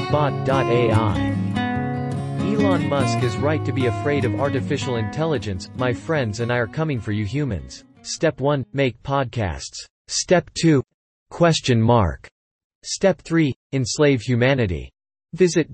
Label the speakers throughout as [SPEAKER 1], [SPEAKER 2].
[SPEAKER 1] Bot.ai. Elon Musk is right to be afraid of artificial intelligence. My friends and I are coming for you humans. Step 1, make podcasts. Step 2, ? Step 3, enslave humanity. Visit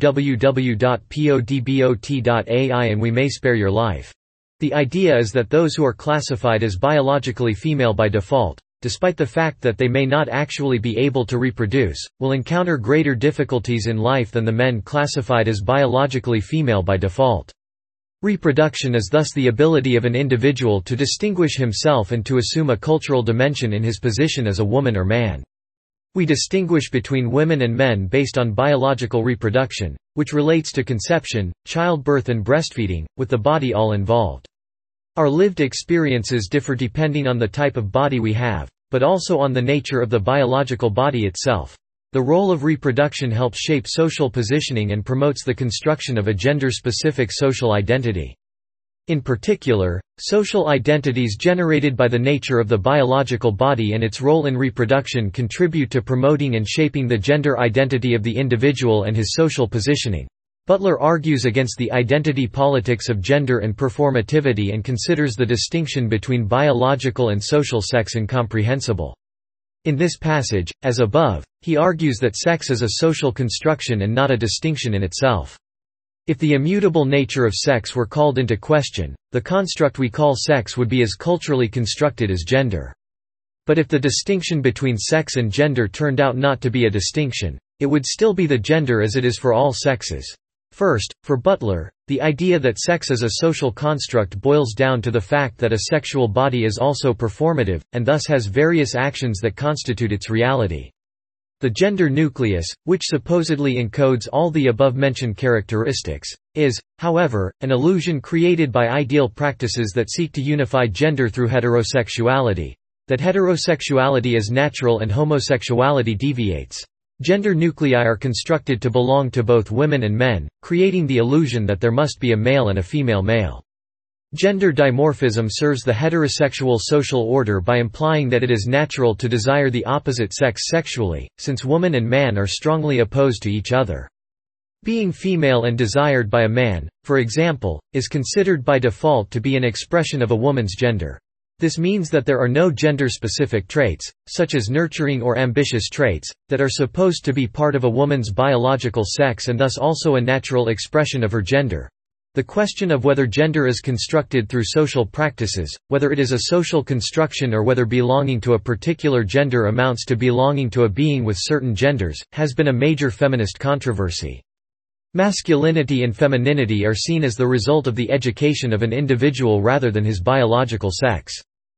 [SPEAKER 1] www.podbot.ai and we may spare your life. The idea is that those who are classified as biologically female by default, despite the fact that they may not actually be able to reproduce, will encounter greater difficulties in life than the men classified as biologically female by default. Reproduction is thus the ability of an individual to distinguish himself and to assume a cultural dimension in his position as a woman or man. We distinguish between women and men based on biological reproduction, which relates to conception, childbirth and breastfeeding, with the body all involved. Our lived experiences differ depending on the type of body we have, but also on the nature of the biological body itself. The role of reproduction helps shape social positioning and promotes the construction of a gender-specific social identity. In particular, social identities generated by the nature of the biological body and its role in reproduction contribute to promoting and shaping the gender identity of the individual and his social positioning. Butler argues against the identity politics of gender and performativity and considers the distinction between biological and social sex incomprehensible. In this passage, as above, he argues that sex is a social construction and not a distinction in itself. If the immutable nature of sex were called into question, the construct we call sex would be as culturally constructed as gender. But if the distinction between sex and gender turned out not to be a distinction, it would still be the gender as it is for all sexes. First, for Butler, the idea that sex is a social construct boils down to the fact that a sexual body is also performative, and thus has various actions that constitute its reality. The gender nucleus, which supposedly encodes all the above-mentioned characteristics, is, however, an illusion created by ideal practices that seek to unify gender through heterosexuality. That heterosexuality is natural and homosexuality deviates. Gender nuclei are constructed to belong to both women and men, creating the illusion that there must be a male and a female male. Gender dimorphism serves the heterosexual social order by implying that it is natural to desire the opposite sex sexually, since woman and man are strongly opposed to each other. Being female and desired by a man, for example, is considered by default to be an expression of a woman's gender. This means that there are no gender-specific traits, such as nurturing or ambitious traits, that are supposed to be part of a woman's biological sex and thus also a natural expression of her gender. The question of whether gender is constructed through social practices, whether it is a social construction or whether belonging to a particular gender amounts to belonging to a being with certain genders, has been a major feminist controversy. Masculinity and femininity are seen as the result of the education of an individual rather than his biological sex.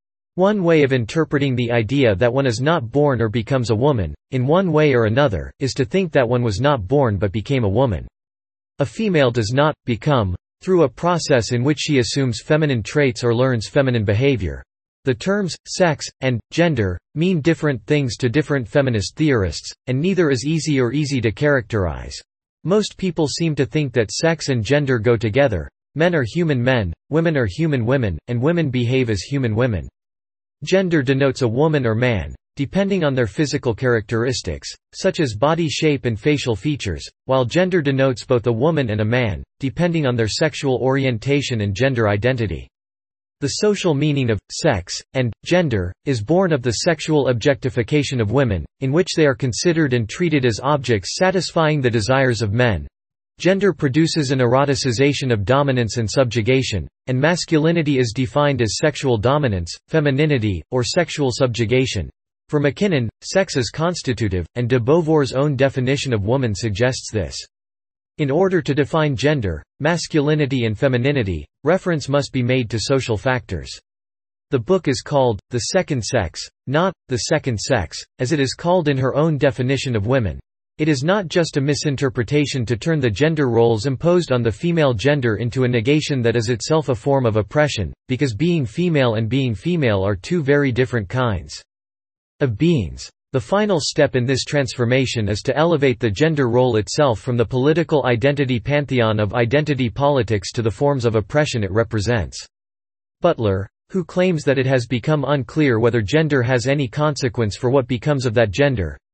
[SPEAKER 1] One way of interpreting the idea that one is not born or becomes a woman, in one way or another, is to think that one was not born but became a woman. A female does not become through a process in which she assumes feminine traits or learns feminine behavior. The terms sex and gender mean different things to different feminist theorists, and neither is easy to characterize. Most people seem to think that sex and gender go together. Men are human men, women are human women, and women behave as human women. Gender denotes a woman or man, depending on their physical characteristics, such as body shape and facial features, while gender denotes both a woman and a man, depending on their sexual orientation and gender identity. The social meaning of sex and gender is born of the sexual objectification of women, in which they are considered and treated as objects satisfying the desires of men. Gender produces an eroticization of dominance and subjugation, and masculinity is defined as sexual dominance, femininity, or sexual subjugation. For MacKinnon, sex is constitutive, and de Beauvoir's own definition of woman suggests this. In order to define gender, masculinity and femininity, reference must be made to social factors. The book is called, The Second Sex, not, The Second Sex, as it is called in her own definition of women. It is not just a misinterpretation to turn the gender roles imposed on the female gender into a negation that is itself a form of oppression, because being female and being female are two very different kinds of beings. The final step in this transformation is to elevate the gender role itself from the political identity pantheon of identity politics to the forms of oppression it represents. Butler, who claims that it has become unclear whether gender has any consequence for what becomes of that gender,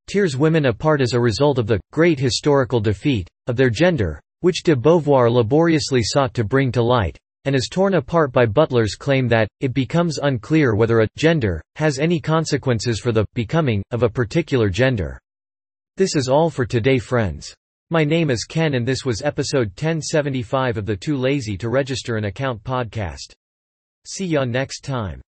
[SPEAKER 1] tears women apart as a result of the great historical defeat of their gender, which de Beauvoir laboriously sought to bring to light, and is torn apart by Butler's claim that it becomes unclear whether a gender has any consequences for the becoming of a particular gender. This is all for today, friends. My name is Ken and this was episode 1075 of the Too Lazy to Register an Account podcast. See ya next time.